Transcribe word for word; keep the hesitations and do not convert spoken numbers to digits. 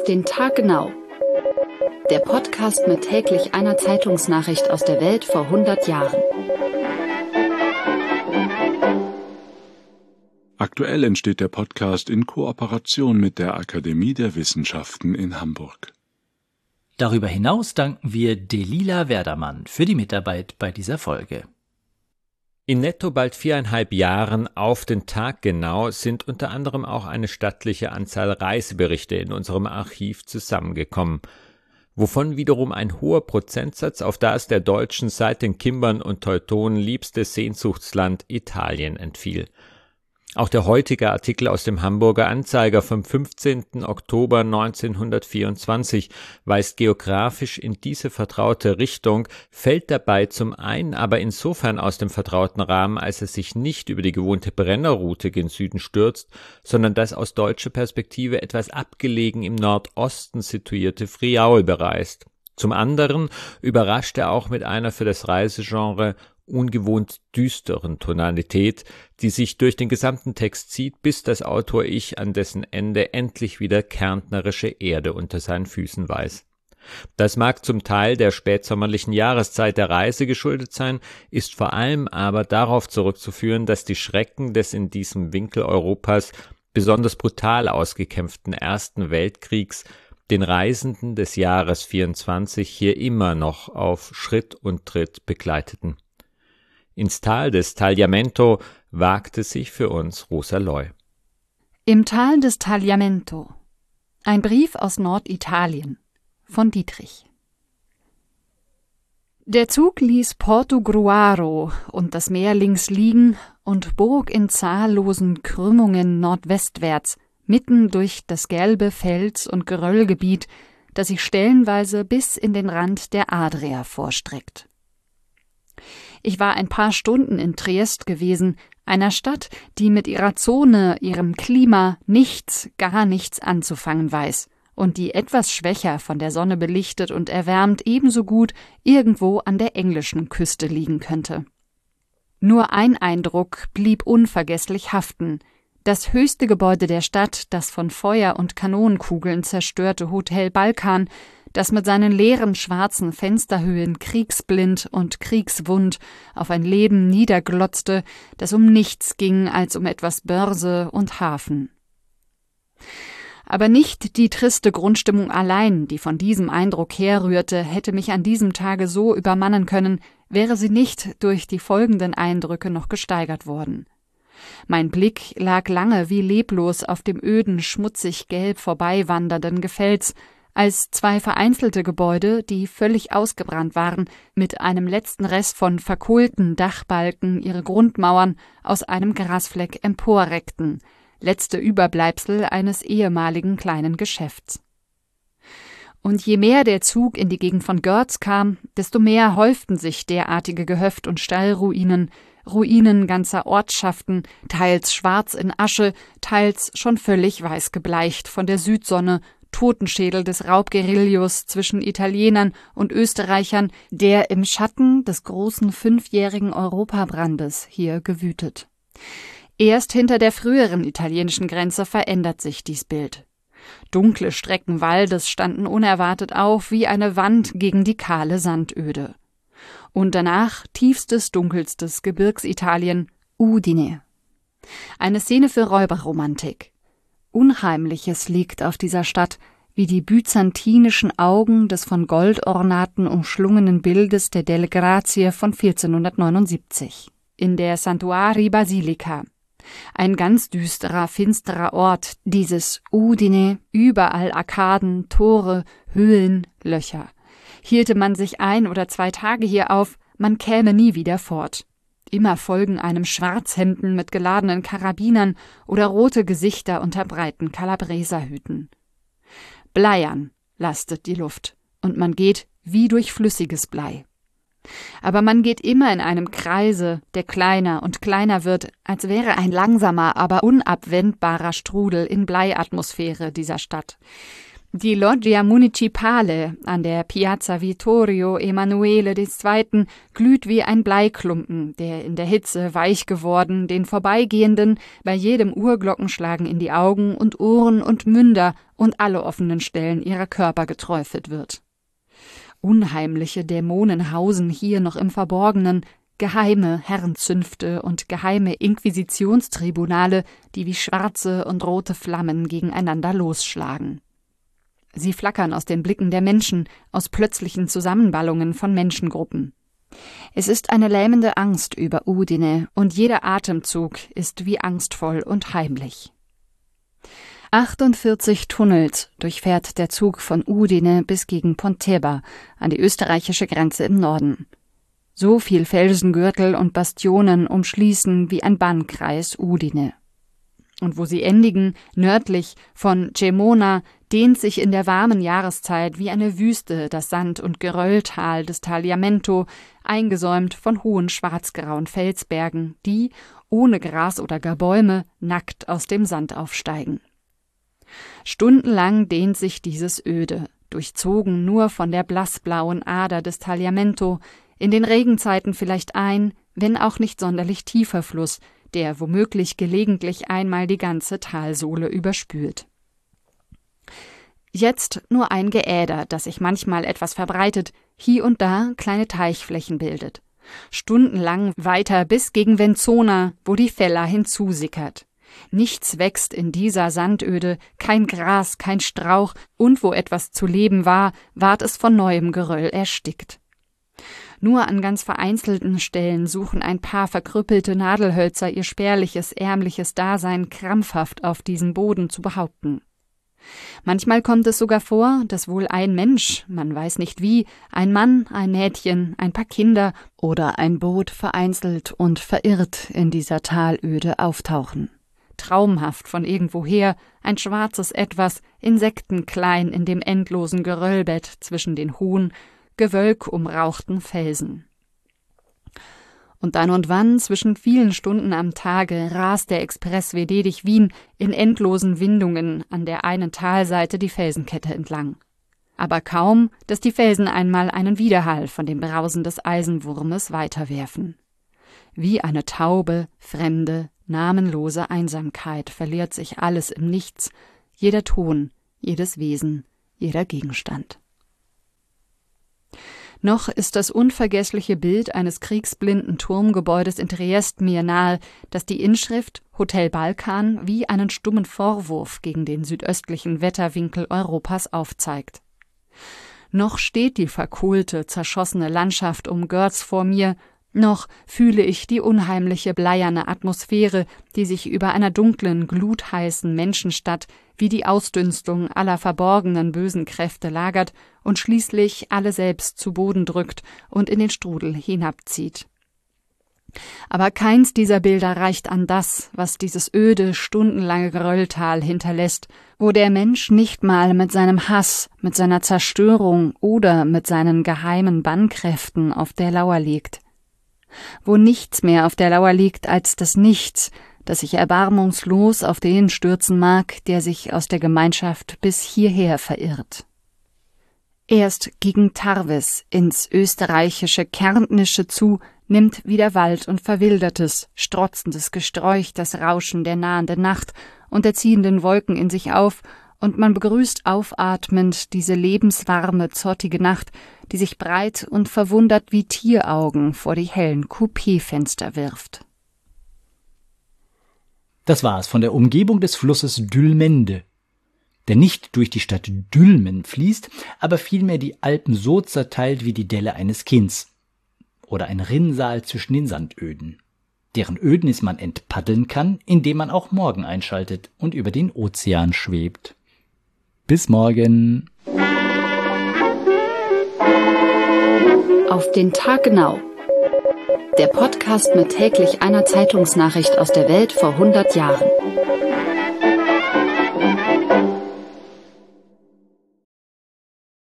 den Tag genau. Der Podcast mit täglich einer Zeitungsnachricht aus der Welt vor hundert Jahren. Aktuell entsteht der Podcast in Kooperation mit der Akademie der Wissenschaften in Hamburg. Darüber hinaus danken wir Delila Werdermann für die Mitarbeit bei dieser Folge. In netto bald viereinhalb Jahren auf den Tag genau sind unter anderem auch eine stattliche Anzahl Reiseberichte in unserem Archiv zusammengekommen, wovon wiederum ein hoher Prozentsatz auf das der Deutschen seit den Kimbern und Teutonen liebstes Sehnsuchtsland Italien entfiel. Auch der heutige Artikel aus dem Hamburger Anzeiger vom fünfzehnten Oktober neunzehnhundertvierundzwanzig weist geografisch in diese vertraute Richtung, fällt dabei zum einen aber insofern aus dem vertrauten Rahmen, als er sich nicht über die gewohnte Brennerroute gen Süden stürzt, sondern das aus deutscher Perspektive etwas abgelegen im Nordosten situierte Friaul bereist. Zum anderen überrascht er auch mit einer für das Reisegenre ungewohnt düsteren Tonalität, die sich durch den gesamten Text zieht, bis das Autor-Ich an dessen Ende endlich wieder kärntnerische Erde unter seinen Füßen weiß. Das mag zum Teil der spätsommerlichen Jahreszeit der Reise geschuldet sein, ist vor allem aber darauf zurückzuführen, dass die Schrecken des in diesem Winkel Europas besonders brutal ausgekämpften Ersten Weltkriegs den Reisenden des Jahres vierundzwanzig hier immer noch auf Schritt und Tritt begleiteten. Ins Tal des Tagliamento wagte sich für uns Rosa Loy. Im Tal des Tagliamento. Ein Brief aus Norditalien von Dietrich. Der Zug ließ Portogruaro und das Meer links liegen und bog in zahllosen Krümmungen nordwestwärts, mitten durch das gelbe Fels- und Geröllgebiet, das sich stellenweise bis in den Rand der Adria vorstreckt. Ich war ein paar Stunden in Triest gewesen, einer Stadt, die mit ihrer Zone, ihrem Klima nichts, gar nichts anzufangen weiß und die etwas schwächer von der Sonne belichtet und erwärmt ebenso gut irgendwo an der englischen Küste liegen könnte. Nur ein Eindruck blieb unvergesslich haften: Das höchste Gebäude der Stadt, das von Feuer und Kanonenkugeln zerstörte Hotel Balkan, das mit seinen leeren schwarzen Fensterhöhen kriegsblind und kriegswund auf ein Leben niederglotzte, das um nichts ging als um etwas Börse und Hafen. Aber nicht die triste Grundstimmung allein, die von diesem Eindruck herrührte, hätte mich an diesem Tage so übermannen können, wäre sie nicht durch die folgenden Eindrücke noch gesteigert worden. Mein Blick lag lange wie leblos auf dem öden, schmutzig gelb vorbeiwandernden Gefels, als zwei vereinzelte Gebäude, die völlig ausgebrannt waren, mit einem letzten Rest von verkohlten Dachbalken ihre Grundmauern aus einem Grasfleck emporreckten, letzte Überbleibsel eines ehemaligen kleinen Geschäfts. Und je mehr der Zug in die Gegend von Görz kam, desto mehr häuften sich derartige Gehöft- und Stallruinen, Ruinen ganzer Ortschaften, teils schwarz in Asche, teils schon völlig weiß gebleicht von der Südsonne, Totenschädel des Raubguerillos zwischen Italienern und Österreichern, der im Schatten des großen fünfjährigen Europabrandes hier gewütet. Erst hinter der früheren italienischen Grenze verändert sich dies Bild. Dunkle Strecken Waldes standen unerwartet auf wie eine Wand gegen die kahle Sandöde. Und danach tiefstes, dunkelstes Gebirgsitalien, Udine. Eine Szene für Räuberromantik. Unheimliches liegt auf dieser Stadt, wie die byzantinischen Augen des von Goldornaten umschlungenen Bildes der Delle Grazie von vierzehnhundertneunundsiebzig. In der Santuari Basilica. Ein ganz düsterer, finsterer Ort, dieses Udine, überall Arkaden, Tore, Höhlen, Löcher. Hielte man sich ein oder zwei Tage hier auf, man käme nie wieder fort. Immer folgen einem Schwarzhemden mit geladenen Karabinern oder rote Gesichter unter breiten Kalabreserhüten. Bleiern lastet die Luft, und man geht wie durch flüssiges Blei. Aber man geht immer in einem Kreise, der kleiner und kleiner wird, als wäre ein langsamer, aber unabwendbarer Strudel in Bleiatmosphäre dieser Stadt. Die Loggia Municipale an der Piazza Vittorio Emanuele der Zweite glüht wie ein Bleiklumpen, der in der Hitze weich geworden den Vorbeigehenden bei jedem Uhrglockenschlagen in die Augen und Ohren und Münder und alle offenen Stellen ihrer Körper geträufelt wird. Unheimliche Dämonen hausen hier noch im Verborgenen, geheime Herrenzünfte und geheime Inquisitionstribunale, die wie schwarze und rote Flammen gegeneinander losschlagen. Sie flackern aus den Blicken der Menschen, aus plötzlichen Zusammenballungen von Menschengruppen. Es ist eine lähmende Angst über Udine, und jeder Atemzug ist wie angstvoll und heimlich. achtundvierzig Tunnels durchfährt der Zug von Udine bis gegen Pontebba, an die österreichische Grenze im Norden. So viel Felsengürtel und Bastionen umschließen wie ein Bannkreis Udine. Und wo sie endigen, nördlich von Cremona, dehnt sich in der warmen Jahreszeit wie eine Wüste das Sand- und Gerölltal des Tagliamento, eingesäumt von hohen schwarzgrauen Felsbergen, die, ohne Gras oder gar Bäume, nackt aus dem Sand aufsteigen. Stundenlang dehnt sich dieses Öde, durchzogen nur von der blassblauen Ader des Tagliamento, in den Regenzeiten vielleicht ein, wenn auch nicht sonderlich tiefer Fluss, der womöglich gelegentlich einmal die ganze Talsohle überspült. Jetzt nur ein Geäder, das sich manchmal etwas verbreitet, hier und da kleine Teichflächen bildet. Stundenlang weiter bis gegen Venzona, wo die Fella hinzusickert. Nichts wächst in dieser Sandöde, kein Gras, kein Strauch, und wo etwas zu leben war, ward es von neuem Geröll erstickt. Nur an ganz vereinzelten Stellen suchen ein paar verkrüppelte Nadelhölzer ihr spärliches, ärmliches Dasein krampfhaft auf diesen Boden zu behaupten. Manchmal kommt es sogar vor, dass wohl ein Mensch, man weiß nicht wie, ein Mann, ein Mädchen, ein paar Kinder oder ein Boot vereinzelt und verirrt in dieser Talöde auftauchen. Traumhaft von irgendwoher, ein schwarzes Etwas, insektenklein in dem endlosen Geröllbett zwischen den hohen, gewölkumrauchten Felsen. Und dann und wann, zwischen vielen Stunden am Tage, rast der Express Venedig-Wien in endlosen Windungen an der einen Talseite die Felsenkette entlang. Aber kaum, dass die Felsen einmal einen Widerhall von dem Brausen des Eisenwurmes weiterwerfen. Wie eine taube, fremde, namenlose Einsamkeit verliert sich alles im Nichts, jeder Ton, jedes Wesen, jeder Gegenstand. Noch ist das unvergessliche Bild eines kriegsblinden Turmgebäudes in Triest mir nahe, das die Inschrift Hotel Balkan wie einen stummen Vorwurf gegen den südöstlichen Wetterwinkel Europas aufzeigt. Noch steht die verkohlte, zerschossene Landschaft um Görz vor mir, noch fühle ich die unheimliche bleierne Atmosphäre, die sich über einer dunklen, glutheißen Menschenstadt wie die Ausdünstung aller verborgenen bösen Kräfte lagert und schließlich alle selbst zu Boden drückt und in den Strudel hinabzieht. Aber keins dieser Bilder reicht an das, was dieses öde, stundenlange Gerölltal hinterlässt, wo der Mensch nicht mal mit seinem Hass, mit seiner Zerstörung oder mit seinen geheimen Bannkräften auf der Lauer liegt. Wo nichts mehr auf der Lauer liegt als das Nichts, das sich erbarmungslos auf den stürzen mag, der sich aus der Gemeinschaft bis hierher verirrt. Erst gegen Tarvis, ins österreichische Kärntnische zu, nimmt wieder Wald und verwildertes, strotzendes Gesträuch das Rauschen der nahenden Nacht und der ziehenden Wolken in sich auf, und man begrüßt aufatmend diese lebenswarme, zottige Nacht, die sich breit und verwundert wie Tieraugen vor die hellen Coupéfenster wirft. Das war's von der Umgebung des Flusses Dülmende, der nicht durch die Stadt Dülmen fließt, aber vielmehr die Alpen so zerteilt wie die Delle eines Kinds oder ein Rinnsal zwischen den Sandöden, deren Ödnis man entpaddeln kann, indem man auch morgen einschaltet und über den Ozean schwebt. Bis morgen. Auf den Tag genau. Der Podcast mit täglich einer Zeitungsnachricht aus der Welt vor hundert Jahren.